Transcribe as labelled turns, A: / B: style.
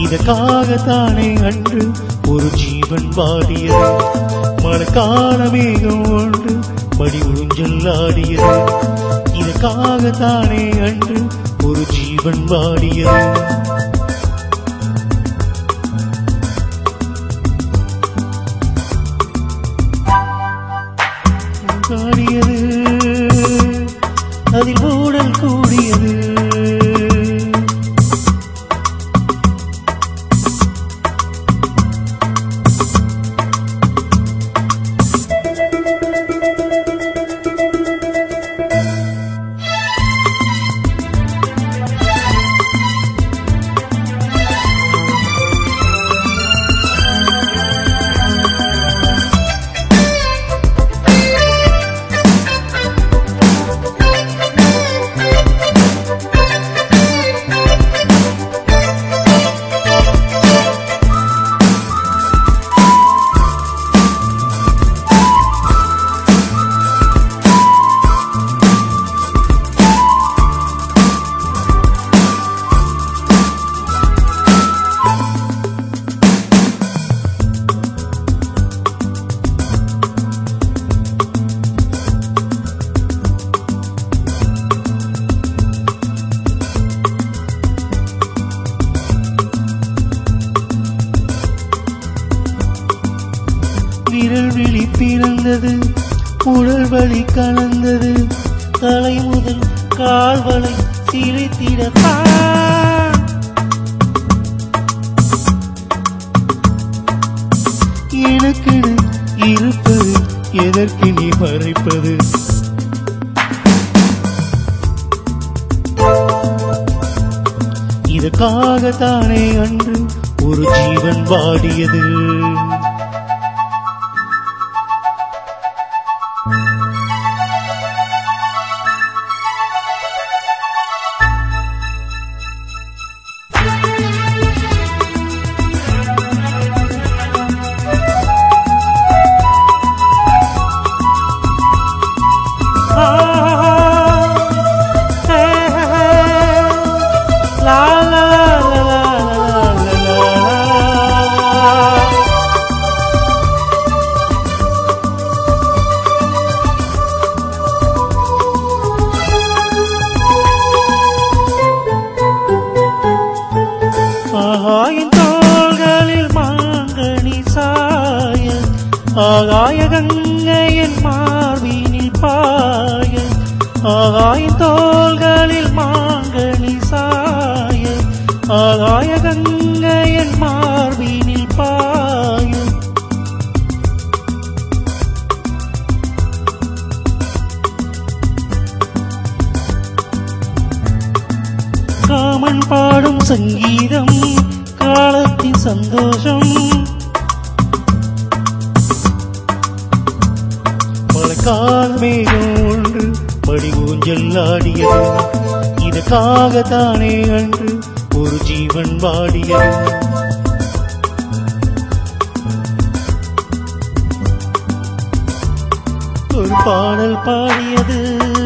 A: இதற்காகத்தானே அன்று ஒரு ஜீவன் வாடியது. மழைக்கால மேகம் ஒன்று மடி ஊஞ்சல் ஆடியது. இதற்காகத்தானே அன்று ஒரு ஜீவன் வாடியது. காடியது அதில் ஊடல் கூடியது. விரல் விழி பிறந்தது, உடல் வலி கலந்தது, தலை முதல் கால்வளை சிரித்திடத்தான். எனக்கு இருப்பது எதற்கு நீ மறைப்பது? இதற்காகத்தானே அன்று ஒரு ஜீவன் வாடியது. ஆகாயின் தோள்களில் மாங்கனி சாய, ஆகாய கங்கையின் மார்பினில் பாய. ஆகாயின் தோள்களில் மாங்கனி சாய, ஆகாய கங்கையின் மார்பினில் பாய. காமன் பாடும் சங்கீதம் காலத்தின் சந்தோஷம். மழைக்கால மேகம் ஒன்று மடி ஊஞ்சல் ஆடியது. இதற்காகத்தானே அன்று ஒரு ஜீவன் வாடியது. ஒரு பாடல் பாடியது.